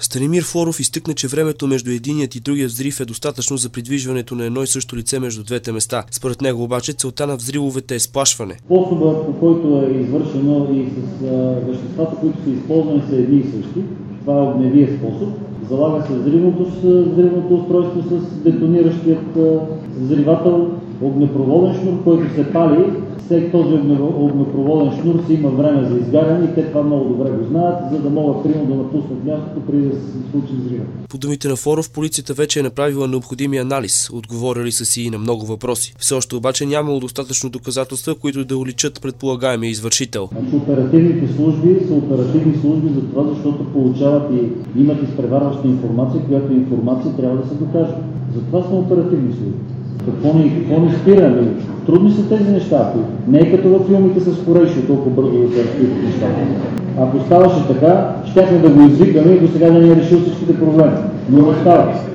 Станимир Флоров изтъкна, че времето между единият и другият взрив е достатъчно за придвижването на едно и също лице между двете места. Според него обаче целта на взривовете е сплашване. Способът, по който е извършено и с веществата, които са използвани, са едни и същи. Това е огневия способ. Залага се взривното устройство с детониращият взривател, огнепроводен шнур, който се пали. Всеки този огнепроводен шнур си има време за изгаряне и те това много добре го знаят, за да могат примерно да напуснат мястото преди да се случи взрива. По думите на Флоров, полицията вече е направила необходимия анализ. Отговорили са си и на много въпроси. Все още обаче нямало достатъчно доказателства, които да уличат предполагаемия извършител. Оперативните служби са оперативни служби за това, защото получават и имат изпреварваща информация, която информация трябва да се докаже. Затова сме оперативни служби. Какво ни спира? Трудни са тези неща. Не е като във филмите с Корейшо, толкова бързо да се разкриват нещата. Ако ставаше така, щяхме да го извикаме и до сега да ни е решил всичките проблеми. Но не става.